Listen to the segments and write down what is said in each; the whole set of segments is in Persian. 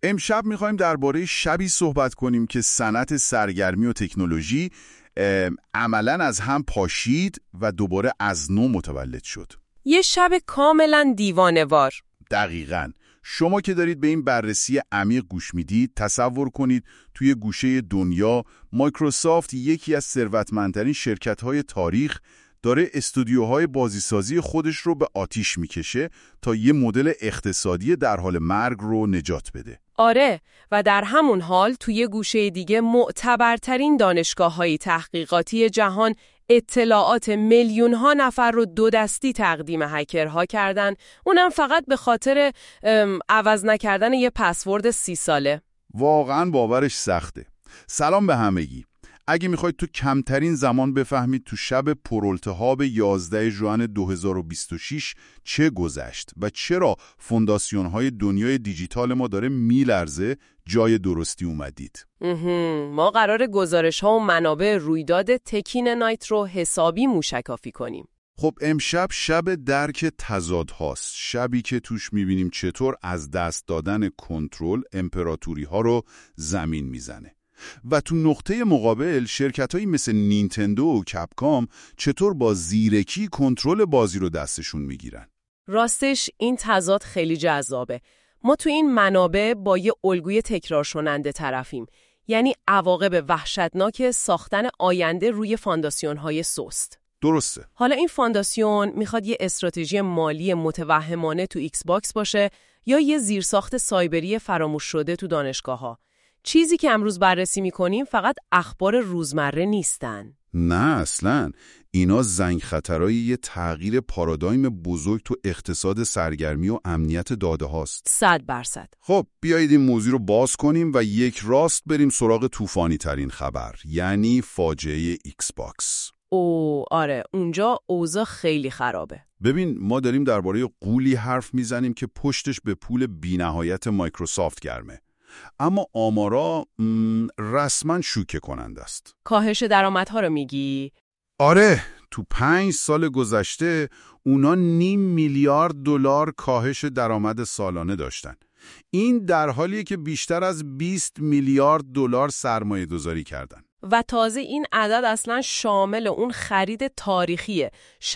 امشب میخوایم درباره شبی صحبت کنیم که صنعت سرگرمی و تکنولوژی عملاً از هم پاشید و دوباره از نو متولد شد. یه شب کاملاً دیوانه‌وار. دقیقاً. شما که دارید به این بررسی عمیق گوش میدید، تصور کنید توی گوشه دنیا مایکروسافت، یکی از ثروتمندترین شرکت‌های تاریخ، داره استودیوهای بازیسازی خودش رو به آتیش میکشه تا یه مدل اقتصادی در حال مرگ رو نجات بده. آره، و در همون حال توی گوشه دیگه معتبرترین دانشگاه‌های تحقیقاتی جهان اطلاعات میلیون‌ها نفر رو دو دستی تقدیم هکرها کردن، اونم فقط به خاطر عوض نکردن یه پسورد 30 ساله. واقعاً باورش سخته. سلام به همگی. اگه میخواید تو کمترین زمان بفهمید تو شب پرالتهاب 11 ژوئن 2026 چه گذشت و چرا فونداسیون‌های دنیای دیجیتال ما داره میلرزه، جای درستی اومدید. ما قراره گزارش‌ها و منابع رویداد تکین نایت رو حسابی موشکافی کنیم. خب امشب شب درک تضادهاست، شبی که توش میبینیم چطور از دست دادن کنترل امپراتوری‌ها رو زمین میزنه. و تو نقطه مقابل شرکت‌هایی مثل نینتندو و کپکام چطور با زیرکی کنترل بازی رو دستشون میگیرن. راستش این تضاد خیلی جذابه. ما تو این منابع با یه الگوی تکرار شوننده طرفیم، یعنی عواقب وحشتناک ساختن آینده روی فانداسیون‌های سست. درسته. حالا این فانداسیون میخواد یه استراتژی مالی متوهمانه تو ایکس باکس باشه یا یه زیرساخت سایبری فراموش شده تو دانشگاه‌ها. چیزی که امروز بررسی می‌کنیم فقط اخبار روزمره نیستن. نه اصلاً. اینا زنگ خطرهای یه تغییر پارادایم بزرگ تو اقتصاد سرگرمی و امنیت داده هاست. 100%. خب بیایید این موضوع رو باز کنیم و یک راست بریم سراغ طوفانی ترین خبر، یعنی فاجعه ایکس باکس. آره، اونجا اوضاع خیلی خرابه. ببین، ما داریم درباره غولی حرف میزنیم که پشتش به پول بی‌نهایت مایکروسافت گرمه. اما آمارا رسما شوکه کننده است. کاهش درآمدها رو میگی؟ آره، تو 5 سال گذشته اونا $0.5 میلیارد کاهش درآمد سالانه داشتن. این در حالیه که بیشتر از $20 میلیارد سرمایه گذاری کردن. و تازه این عدد اصلا شامل اون خرید تاریخی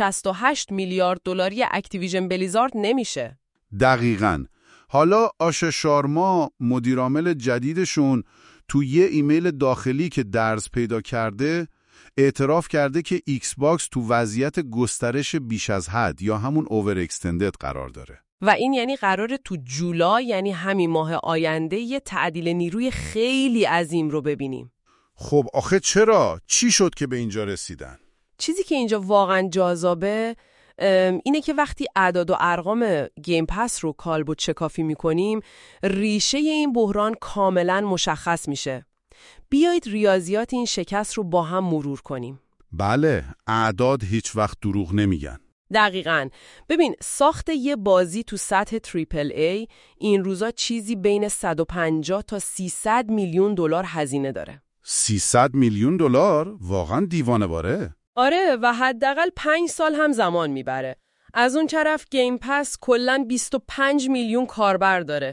$68 میلیارد اکتیویژن بلیزارد نمیشه. دقیقاً. حالا آشا شارما، مدیرعامل جدیدشون، تو یه ایمیل داخلی که درز پیدا کرده اعتراف کرده که ایکس باکس تو وضعیت گسترش بیش از حد یا همون اوور اکستندد قرار داره. و این یعنی قراره تو جولای، یعنی همین ماه آینده، یه تعدیل نیروی خیلی عظیم رو ببینیم. خب آخه چرا؟ چی شد که به اینجا رسیدن؟ چیزی که اینجا واقعا جذابه اینه که وقتی اعداد و ارقام گیم پس رو کالبد چکافی میکنیم، ریشه این بحران کاملا مشخص میشه. بیایید ریاضیات این شکست رو با هم مرور کنیم. بله، اعداد هیچ وقت دروغ نمیگن. دقیقاً. ببین، ساخت یه بازی تو سطح تریپل ای این روزا چیزی بین 150 تا 300 میلیون دلار هزینه داره. 300 میلیون دلار؟ واقعا دیوانه باره. آره، و حداقل 5 سال هم زمان میبره. از اون طرف گیم پس کلاً 25 میلیون کاربر داره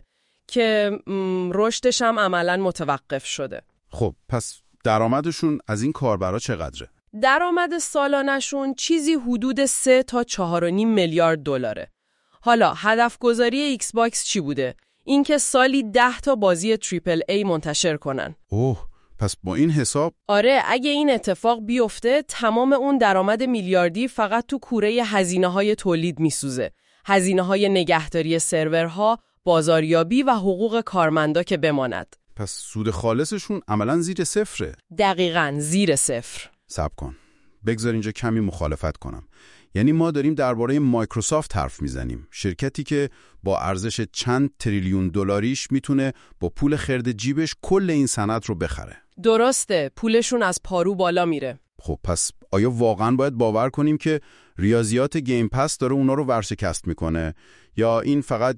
که رشدش هم عملاً متوقف شده. خب پس درآمدشون از این کاربرا چقدره؟ درآمد سالانشون چیزی حدود 3 تا 4.5 میلیارد دلاره. حالا هدف گذاری ایکس باکس چی بوده؟ اینکه سالی 10 تا بازی تریپل ای منتشر کنن. پس با این حساب؟ آره، اگه این اتفاق بیفته تمام اون درآمد میلیاردی فقط تو کوره هزینه‌های تولید میسوزه. هزینه‌های نگهداری سرورها، بازاریابی و حقوق کارمندا که بماند. پس سود خالصشون عملاً زیر صفره. دقیقاً زیر صفر. صبر کن. بگذار اینجا کمی مخالفت کنم. یعنی ما داریم درباره مایکروسافت حرف میزنیم، شرکتی که با ارزش چند تریلیون دلاریش میتونه با پول خرد جیبش کل این صنعت رو بخره. درسته، پولشون از پارو بالا میره. خب پس آیا واقعاً باید باور کنیم که ریاضیات گیم پس داره اونا رو ورشکست میکنه، یا این فقط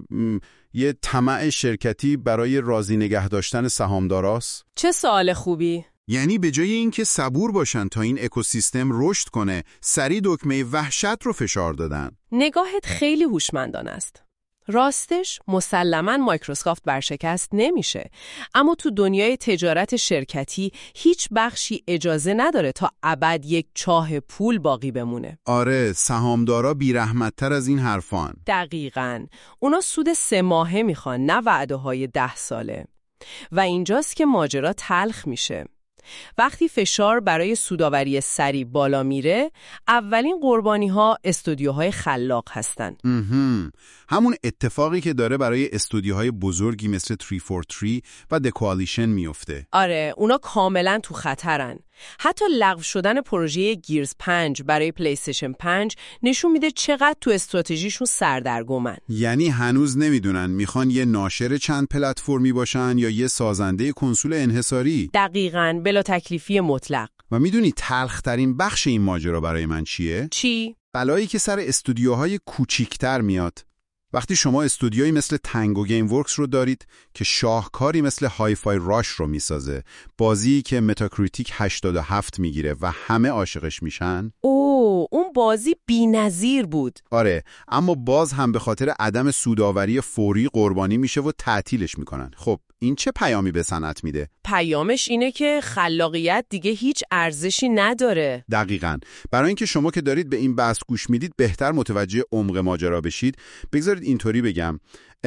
یه طمع شرکتی برای راضی نگه داشتن سهامداراست؟ چه سوال خوبی. یعنی به جای اینکه صبور باشن تا این اکوسیستم رشد کنه، سریع دکمه وحشت رو فشار دادن. نگاهت خیلی هوشمندانه است. راستش مسلماً مایکروسافت ورشکست نمیشه، اما تو دنیای تجارت شرکتی هیچ بخشی اجازه نداره تا ابد یک چاه پول باقی بمونه. آره، سهامدارا بی‌رحمت‌تر از این حرفان. دقیقاً. اونا سود 3 ماهه میخوان، نه وعده‌های 10 ساله. و اینجاست که ماجرا تلخ میشه. وقتی فشار برای سودآوری سریع بالا میره، اولین قربانی‌ها استودیوهای خلاق هستن. همون اتفاقی که داره برای استودیوهای بزرگی مثل 343 و The Coalition میفته. آره، اونا کاملا تو خطرن. حتی لغو شدن پروژه گیرز 5 برای پلی استیشن 5 نشون میده چقدر تو استراتژیشون سردرگمن. یعنی هنوز نمیدونن میخوان یه ناشر چند پلتفرمی باشن یا یه سازنده کنسول انحصاری. دقیقاً، بلا تکلیفی مطلق. و میدونی تلخ‌ترین بخش این ماجرا برای من چیه؟ چی؟ بلایی که سر استودیوهای کوچیک‌تر میاد. وقتی شما استودیویی مثل تنگو گیم ورکس رو دارید که شاهکاری مثل های فای راش رو میسازه، بازی که متاکریتیک 87 میگیره و همه عاشقش میشن. اون بازی بی‌نظیر بود. آره، اما باز هم به خاطر عدم سودآوری فوری قربانی میشه و تعطیلش میکنن. خب این چه پیامی به صنعت میده؟ پیامش اینه که خلاقیت دیگه هیچ ارزشی نداره. دقیقاً. برای اینکه شما که دارید به این بحث گوش میدید بهتر متوجه عمق ماجرا بشید، بگذارید اینطوری بگم.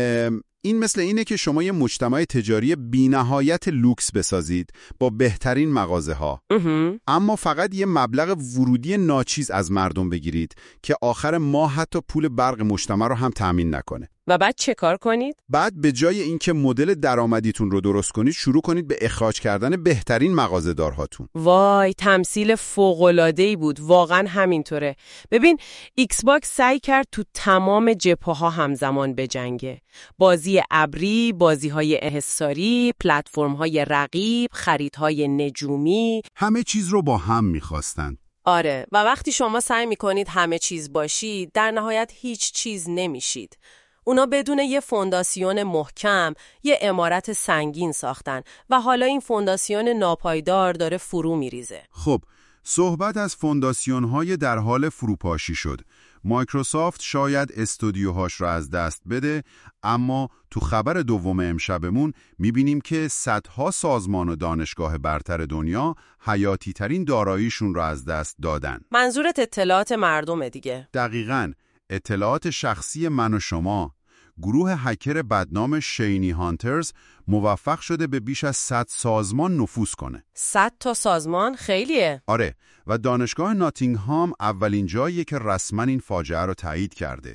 این مثل اینه که شما یه مجتمع تجاری بی‌نهایت لوکس بسازید با بهترین مغازه ها، اما فقط یه مبلغ ورودی ناچیز از مردم بگیرید که آخر ماه حتی پول برق مجتمع رو هم تامین نکنه. و بعد چه کار کنید؟ بعد به جای اینکه مدل درآمدیتون رو درست کنید، شروع کنید به اخراج کردن بهترین مغازه‌دارهاتون. وای، تمثیل فوق‌العاده‌ای بود. واقعا همینطوره. ببین، ایکس باکس سعی کرد تو تمام جبهه‌ها همزمان بجنگه. بازی ابری، بازی‌های انحصاری، پلتفرم‌های رقیب، خریدهای نجومی، همه چیز رو با هم می‌خواستن. آره، و وقتی شما سعی می‌کنید همه چیز باشید، در نهایت هیچ چیز نمیشید. اونا بدون یه فونداسیون محکم، یه عمارت سنگین ساختن و حالا این فونداسیون ناپایدار داره فرو میریزه. خب، صحبت از فونداسیون‌های در حال فروپاشی شد. مایکروسافت شاید استودیوهاش را از دست بده، اما تو خبر دوم امشبمون میبینیم که صدها سازمان و دانشگاه برتر دنیا حیاتی ترین داراییشون را از دست دادن. منظورت اطلاعات مردمه دیگه. دقیقاً، اطلاعات شخصی من و شما. گروه هکر بدنام شینی هانترز موفق شده به بیش از 100 سازمان نفوذ کنه. 100 تا سازمان خیلیه. آره، و دانشگاه ناتینگهام اولین جاییه که رسما این فاجعه رو تایید کرده.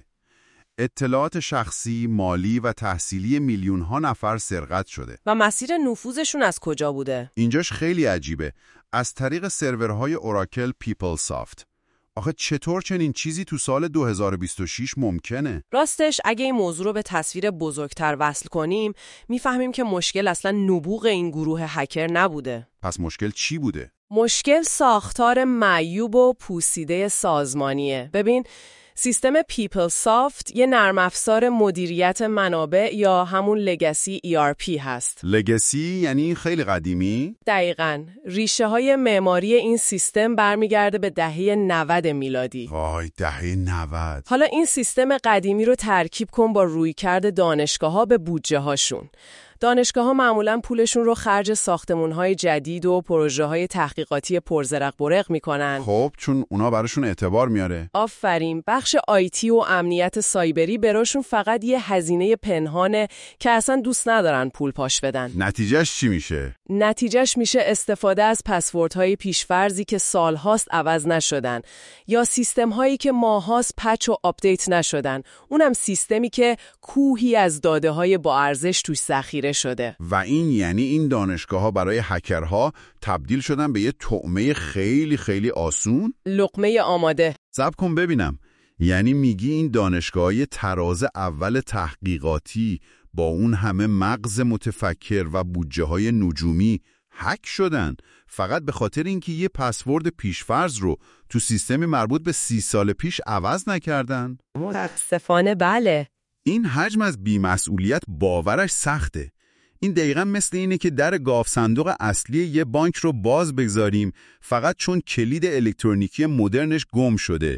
اطلاعات شخصی، مالی و تحصیلی میلیون‌ها نفر سرقت شده. و مسیر نفوذشون از کجا بوده؟ اینجاش خیلی عجیبه. از طریق سرورهای اوراکل پیپلسافت. آخه چطور چنین چیزی تو سال 2026 ممکنه؟ راستش اگه این موضوع رو به تصویر بزرگتر وصل کنیم، میفهمیم که مشکل اصلا نبوغ این گروه هکر نبوده. پس مشکل چی بوده؟ مشکل ساختار معیوب و پوسیده سازمانیه. ببین، سیستم پیپلسافت یه نرم افزار مدیریت منابع یا همون لگسی ERP هست. لگسی یعنی خیلی قدیمی؟ دقیقاً. ریشه های معماری این سیستم برمیگرده به دهه 90 میلادی. وای، دهه 90. حالا این سیستم قدیمی رو ترکیب کن با رویکرد دانشگاه‌ها به بودجه هاشون. دانشگاه‌ها معمولاً پولشون رو خرج ساختمان‌های جدید و پروژه‌های تحقیقاتی پرزرق برق می‌کنن. خب، چون اونا براشون اعتبار میاره. آفرین. بخش آیتی و امنیت سایبری براشون فقط یه هزینه پنهانه که اصلا دوست ندارن پول پاش بدن. نتیجهش چی میشه؟ نتیجهش میشه استفاده از پسوردهای پیشفرضی که سالهاست عوض نشدن یا سیستم‌هایی که ماهاست پچ و آپدیت نشدن. اونم سیستمی که کوهی از داده‌های با ارزش توش ذخیره شده. و این یعنی این دانشگاه‌ها برای هکرها تبدیل شدن به یه طعمه خیلی خیلی آسون؟ لقمه آماده. صبر کن ببینم. یعنی میگی این دانشگاه‌های تراز اول تحقیقاتی با اون همه مغز متفکر و بودجه‌های نجومی هک شدن فقط به خاطر اینکه یه پسورد پیشفرض رو تو سیستمی مربوط به 30 سال پیش عوض نکردن؟ متاسفانه بله. این حجم از بی‌مسئولیت باورش سخته. این دقیقاً مثل اینه که در گاف صندوق اصلی یه بانک رو باز بگذاریم فقط چون کلید الکترونیکی مدرنش گم شده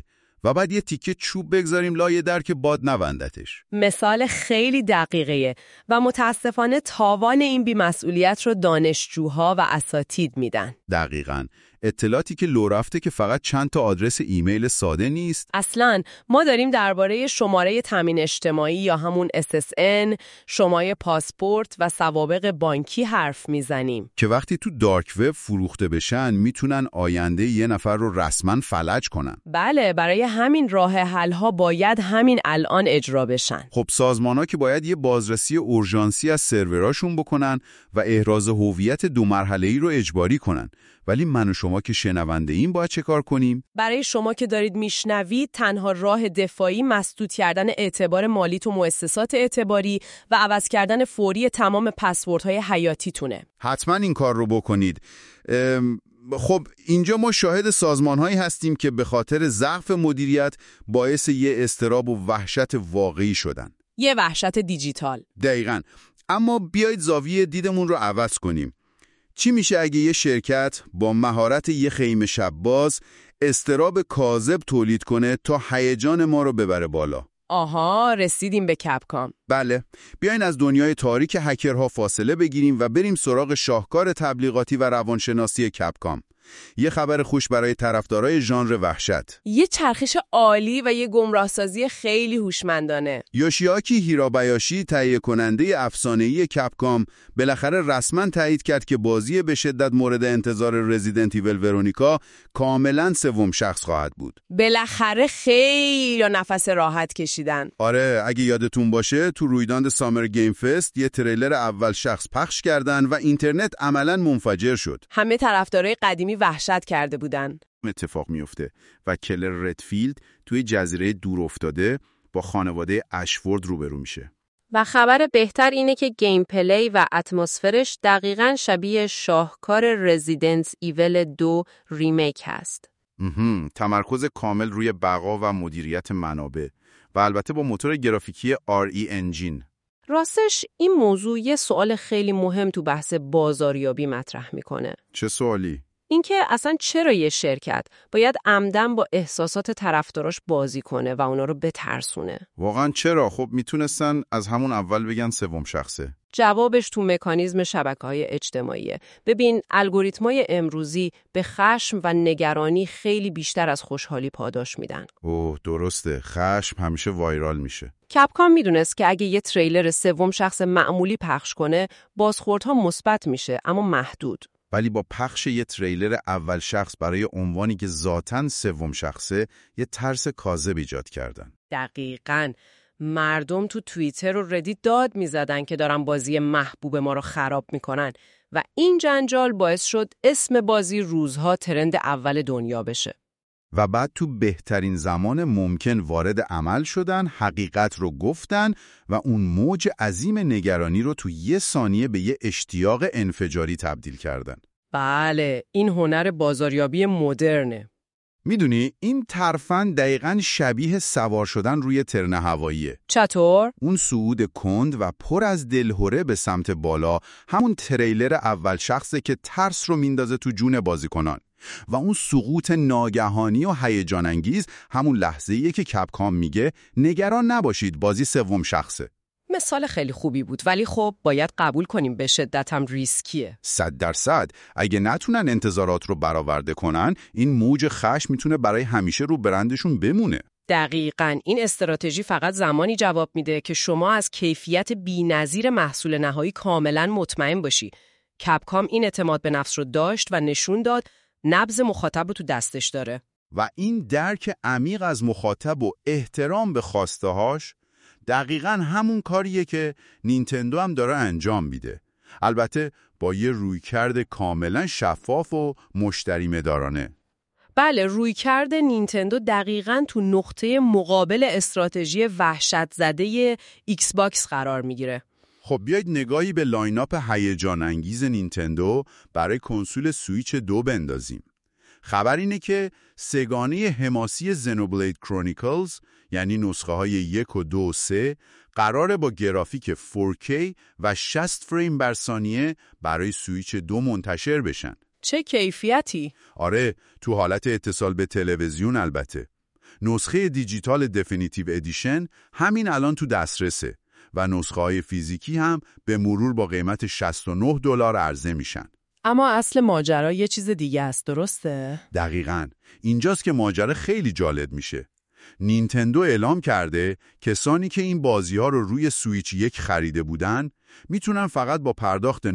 و بعد یه تیکه چوب بگذاریم لای در که باد نبندتش. مثال خیلی دقیقیه و متاسفانه تاوان این بی‌مسئولیت رو دانشجوها و اساتید میدن. دقیقاً. اطلاعاتی که لو رفته که فقط چند تا آدرس ایمیل ساده نیست. اصلاً ما داریم درباره شماره تامین اجتماعی یا همون SSN، شماره پاسپورت و سوابق بانکی حرف میزنیم که وقتی تو دارک وب فروخته بشن میتونن آینده یه نفر رو رسما فلج کنن. بله، برای همین راه حل‌ها باید همین الان اجرا بشن. خب سازمان‌ها که باید یه بازرسی اورژانسی از سروراشون بکنن و احراز هویت 2 مرحله‌ای رو اجباری کنن. ولی من و شما که شنونده ایم باید چه کار کنیم؟ برای شما که دارید میشنوید تنها راه دفاعی مسدود کردن اعتبار مالی تو مؤسسات اعتباری و عوض کردن فوری تمام پسوردهای حیاتیتونه. حتما این کار رو بکنید. خب اینجا ما شاهد سازمان‌هایی هستیم که به خاطر ضعف مدیریت باعث یه اضطراب و وحشت واقعی شدن. یه وحشت دیجیتال. دقیقاً. اما بیایید زاویه دیدمون رو عوض کنیم. چی میشه اگه یه شرکت با مهارت یه خیمه شب‌باز اضطراب کاذب تولید کنه تا هیجان ما رو ببره بالا؟ آها، رسیدیم به کپکام. بله، بیاین از دنیای تاریک هکرها فاصله بگیریم و بریم سراغ شاهکار تبلیغاتی و روانشناسی کپکام. یه خبر خوش برای طرفدارای ژانر وحشت. یه چرخش عالی و یه گمراهسازی خیلی هوشمندانه. یوشیاکی هیرابایاشی، تهیه کننده افسانه‌ای کپکام، بالاخره رسما تایید کرد که بازی به شدت مورد انتظار رزیدنت ایول ورونیکا کاملا سوم شخص خواهد بود. بالاخره خیلی نفس راحت کشیدن. آره، اگه یادتون باشه تو رویداد سامر گیم فست یه تریلر اول شخص پخش کردن و اینترنت عملاً منفجر شد. همه طرفدارای قدیمی وحشت کرده بودن. اتفاق میفته و کلر ردفیلد توی جزیره دور افتاده با خانواده اشفورد روبرو میشه. و خبر بهتر اینه که گیم پلی و اتمسفرش دقیقاً شبیه شاهکار رزیدنت ایول 2 ریمیک هست. تمرکز کامل روی بقا و مدیریت منابع و البته با موتور گرافیکی RE انجین. راستش این موضوع یه سوال خیلی مهم تو بحث بازاریابی مطرح میکنه. چه سوالی؟ اینکه اصلا چرا یه شرکت باید عمدن با احساسات طرفداراش بازی کنه و اونا رو بترسونه؟ واقعا چرا؟ خب میتونستن از همون اول بگن سوم شخصه. جوابش تو مکانیزم شبکه‌های اجتماعیه. ببین، الگوریتم‌های امروزی به خشم و نگرانی خیلی بیشتر از خوشحالی پاداش میدن. اوه درسته، خشم همیشه وایرال میشه. کپکام میدونست که اگه یه تریلر سوم شخص معمولی پخش کنه، بازخوردها مثبت میشه اما محدود. ولی با پخش یه تریلر اول شخص برای عنوانی که ذاتاً سوم شخصه، یه ترس کاذب ایجاد کردن. دقیقاً. مردم تو توییتر و ردیت داد میزدن که دارن بازی محبوب ما رو خراب میکنن و این جنجال باعث شد اسم بازی روزها ترند اول دنیا بشه. و بعد تو بهترین زمان ممکن وارد عمل شدن، حقیقت رو گفتن و اون موج عظیم نگرانی رو تو 1 ثانیه به یه اشتیاق انفجاری تبدیل کردن. بله، این هنر بازاریابی مدرنه. میدونی این ترفند دقیقاً شبیه سوار شدن روی ترن هواییه. چطور؟ اون صعود کند و پر از دلهره به سمت بالا همون تریلر اول شخصه که ترس رو میندازه تو جون بازیکنان و اون سقوط ناگهانی و هیجان انگیز همون لحظه‌ایه که کپکام میگه نگران نباشید بازی سوم شخصه. مثال خیلی خوبی بود، ولی خب باید قبول کنیم به شدت هم ریسکیه. 100%. اگه نتونن انتظارات رو برآورده کنن، این موج خشم میتونه برای همیشه رو برندشون بمونه. دقیقاً. این استراتژی فقط زمانی جواب میده که شما از کیفیت بی‌نظیر محصول نهایی کاملاً مطمئن باشی. کپکام این اعتماد به نفس رو داشت و نشون داد نبض مخاطب رو تو دستش داره. و این درک عمیق از مخاطب و احترام به خواسته‌هاش دقیقاً همون کاریه که نینتندو هم داره انجام میده. البته با یه رویکرد کاملا شفاف و مشتری مدارانه. بله، رویکرد نینتندو دقیقاً تو نقطه مقابل استراتژی وحشت زده ایکس باکس قرار میگیره. خب بیایید نگاهی به لایناپ هیجان انگیز نینتندو برای کنسول سویچ 2 بندازیم. خبر اینه که سگانه حماسی زنوبلید کرونیکلز، یعنی نسخه های 1 و 2 و 3، قراره با گرافیک 4K و 60 فریم بر ثانیه برای سویچ 2 منتشر بشن. چه کیفیتی؟ آره، تو حالت اتصال به تلویزیون البته. نسخه دیجیتال دفینیتیو ادیشن همین الان تو دسترسه و نسخه‌های فیزیکی هم به مرور با قیمت $69 عرضه میشن. اما اصل ماجرا یه چیز دیگه است، درسته؟ دقیقاً. اینجاست که ماجرا خیلی جالب میشه. نینتندو اعلام کرده کسانی که این بازی‌ها رو روی سویچ 1 خریده بودن میتونن فقط با پرداخت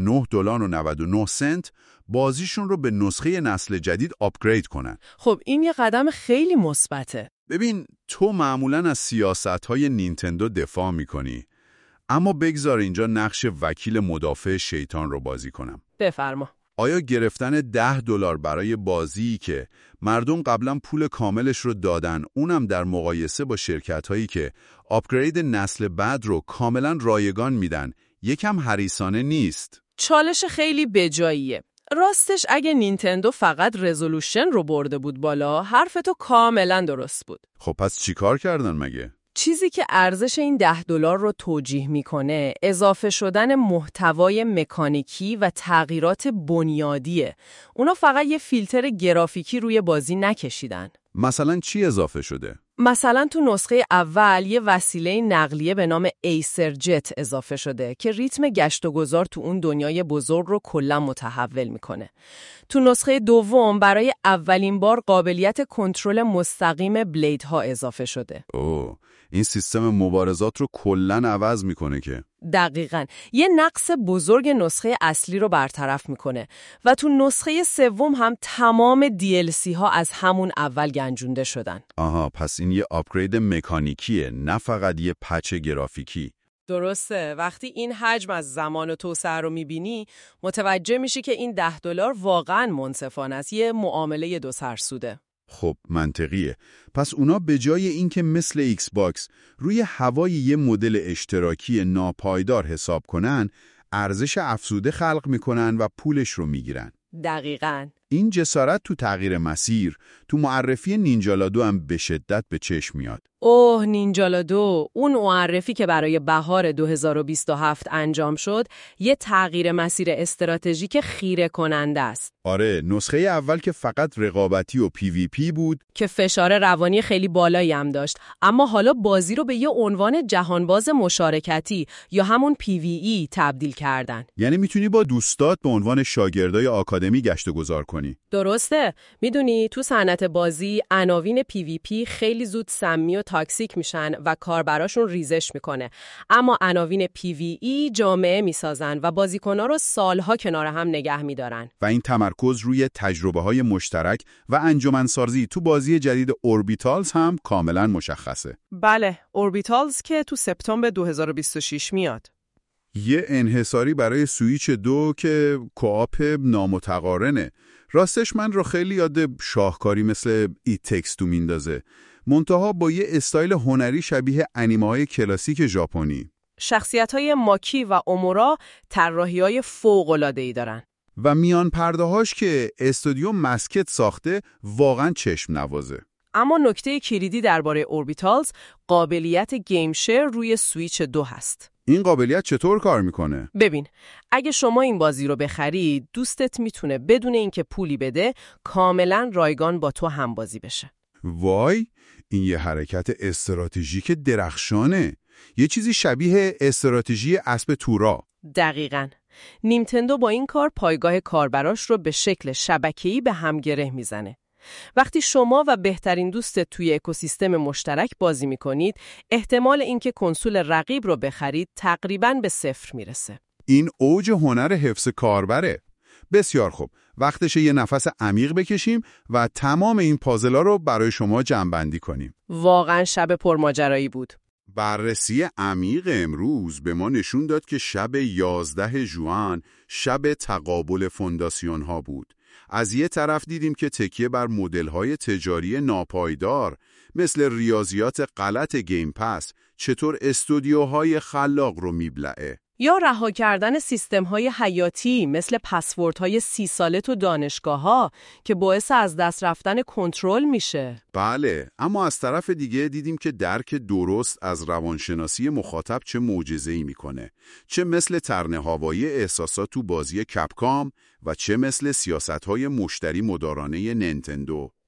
$9.99 بازیشون رو به نسخه نسل جدید آپگرید کنن. خب این یه قدم خیلی مثبته. ببین، تو معمولاً از سیاست‌های نینتندو دفاع میکنی، اما بگذار اینجا نقش وکیل مدافع شیطان رو بازی کنم. بفرما. آیا گرفتن $10 برای بازیی که مردم قبلا پول کاملش رو دادن، اونم در مقایسه با شرکت‌هایی که آپگرید نسل بعد رو کاملا رایگان میدن، یکم حریصانه نیست؟ چالش خیلی بجاییه. راستش اگه نینتندو فقط رزولوشن رو برده بود بالا، حرف تو کاملا درست بود. خب پس چی کار کردن مگه؟ چیزی که ارزش این $10 رو توجیه میکنه اضافه شدن محتوای مکانیکی و تغییرات بنیادیه. اونا فقط یه فیلتر گرافیکی روی بازی نکشیدن. مثلا چی اضافه شده؟ مثلا تو نسخه اول یه وسیله نقلیه به نام ایسر جت اضافه شده که ریتم گشت و گذار تو اون دنیای بزرگ رو کلا متحول میکنه. تو نسخه دوم برای اولین بار قابلیت کنترل مستقیم بلیدها اضافه شده. اوه، این سیستم مبارزات رو کلاً عوض میکنه که. دقیقاً. یه نقص بزرگ نسخه اصلی رو برطرف میکنه و تو نسخه سوم هم تمام DLC ها از همون اول گنجونده شدن. آها، پس این یه آپگرید مکانیکیه، نه فقط یه پچ گرافیکی. درسته. وقتی این حجم از زمان و توسعه رو میبینی متوجه میشی که این $10 واقعاً منصفانه است، یه معامله دو سرسوده. خب منطقیه. پس اونا به جای اینکه مثل ایکس باکس روی هوای یه مدل اشتراکی ناپایدار حساب کنن، ارزش افزوده خلق میکنن و پولش رو میگیرن. دقیقاً. این جسارت تو تغییر مسیر، تو معرفی نینجالادو هم به شدت به چشم میاد. اوه، نینجالادو، اون معرفی که برای بهار 2027 انجام شد، یه تغییر مسیر استراتژیک خیره کننده است. آره، نسخه اول که فقط رقابتی و PvP بود که فشار روانی خیلی بالایی هم داشت، اما حالا بازی رو به یه عنوان جهانباز مشارکتی یا همون PvE تبدیل کردن. یعنی میتونی با دوستات به عنوان شاگردای آکادمی گشت و گذار کنی. درسته. میدونی تو صنعت بازی عناوین PvP خیلی زود سمی و تاکسیک میشن و کاربراشون ریزش میکنه، اما عناوین PvE جامعه میسازن و بازیکن‌ها رو سالها کنار هم نگه میدارن. و این تمرکز روی تجربه‌های مشترک و انجمنسازی تو بازی جدید اوربیتالز هم کاملا مشخصه. بله، اوربیتالز که تو سپتامبر 2026 میاد. یه انحصاری برای سویچ 2 که کوآپ نامتقارنه. راستش من رو خیلی یاد شاهکاری مثل ایت تکس تو میندازه، منتها با یه استایل هنری شبیه انیمه‌های کلاسیک ژاپنی. شخصیت‌های ماکی و اومورا طراحی‌های فوق‌العاده‌ای دارن. و میان پرده‌هاش که استودیو مسکت ساخته واقعا چشم نوازه. اما نکته کلیدی درباره اوربیتالز قابلیت گیم شیر روی سویچ 2 هست. این قابلیت چطور کار میکنه؟ ببین، اگه شما این بازی رو بخری، دوستت میتونه بدون اینکه پولی بده کاملا رایگان با تو هم بازی بشه. وای، این یه حرکت استراتژیک درخشانه. یه چیزی شبیه استراتژی اسب تورا. دقیقاً. نینتندو با این کار پایگاه کاربراش رو به شکل شبکه‌ای به هم گره میزنه. وقتی شما و بهترین دوستت توی اکوسیستم مشترک بازی میکنید، احتمال اینکه کنسول رقیب رو بخرید تقریباً به 0 میرسه. این اوج هنر حفظ کاربره. بسیار خوب، وقتشه یه نفس عمیق بکشیم و تمام این پازلا رو برای شما جمع‌بندی کنیم. واقعاً شب پرماجرایی بود. بررسی عمیق امروز به ما نشون داد که شب 11 ژوئن شب تقابل فونداسیون ها بود. از یه طرف دیدیم که تکیه بر مدل‌های تجاری ناپایدار مثل ریاضیات غلط گیم پس چطور استودیوهای خلاق رو میبلعه. یا رها کردن سیستم‌های حیاتی مثل پسوردهای 30 ساله تو دانشگاه‌ها که باعث از دست رفتن کنترل میشه. بله، اما از طرف دیگه دیدیم که درک درست از روانشناسی مخاطب چه معجزه‌ای میکنه. چه مثل ترنه‌هوایی احساسات تو بازی کپکام و چه مثل سیاست‌های مشتری مدارانه نینتندو.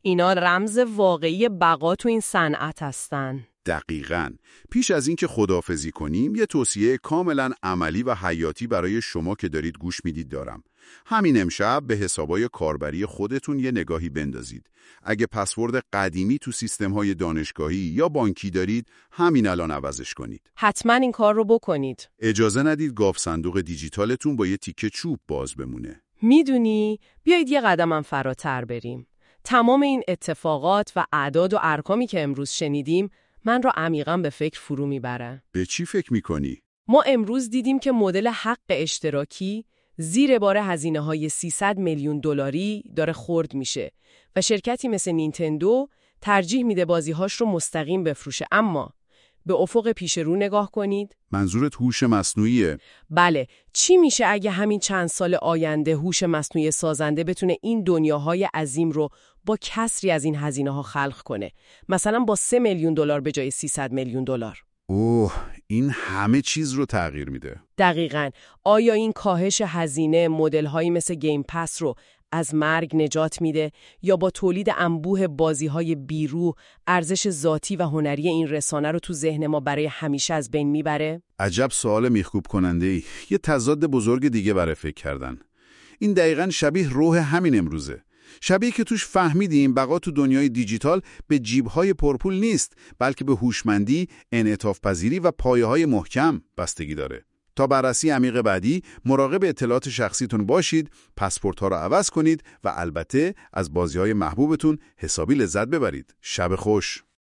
اینا رمز واقعی بقا تو این صنعت هستن. دقیقاً. پیش از اینکه خداحافظی کنیم، یه توصیه کاملاً عملی و حیاتی برای شما که دارید گوش میدید دارم. همین امشب به حسابای کاربری خودتون یه نگاهی بندازید. اگه پسورد قدیمی تو سیستم‌های دانشگاهی یا بانکی دارید، همین الان عوضش کنید. حتما این کار رو بکنید. اجازه ندید گاف صندوق دیجیتالتون با یه تیکه چوب باز بمونه. میدونی، بیایید یه قدمم فراتر بریم. تمام این اتفاقات و اعداد و ارقامی که امروز شنیدیم من رو عمیقاً به فکر فرو میبره. به چی فکر میکنی؟ ما امروز دیدیم که مدل حق اشتراکی زیر بار هزینه‌های 300 میلیون دلاری داره خرد میشه و شرکتی مثل نینتندو ترجیح میده بازی‌هاش رو مستقیم بفروشه. اما به افق پیش رو نگاه کنید. منظورت هوش مصنوعیه؟ بله. چی میشه اگه همین چند سال آینده هوش مصنوعی سازنده بتونه این دنیاهای عظیم رو با کسری از این هزینه‌ها خلق کنه؟ مثلا با 3 میلیون دلار به جای 300 میلیون دلار. اوه، این همه چیز رو تغییر میده. دقیقاً. آیا این کاهش هزینه مدل‌هایی مثل گیم پس رو از مرگ نجات میده یا با تولید انبوه بازی‌های بی‌روح ارزش ذاتی و هنری این رسانه رو تو ذهن ما برای همیشه از بین میبره؟ عجب سوال میخکوب کننده‌ای. یه تضاد بزرگ دیگه برای فکر کردن. این دقیقاً شبیه روح همین امروزه. شبیه که توش فهمیدیم بقا تو دنیای دیجیتال به جیب‌های پرپول نیست، بلکه به هوشمندی، انعطاف پذیری و پایه‌های محکم بستگی داره. تا بررسی عمیق بعدی مراقب اطلاعات شخصیتون باشید، پاسپورت‌ها رو عوض کنید و البته از بازی‌های محبوبتون حسابی لذت ببرید. شب خوش.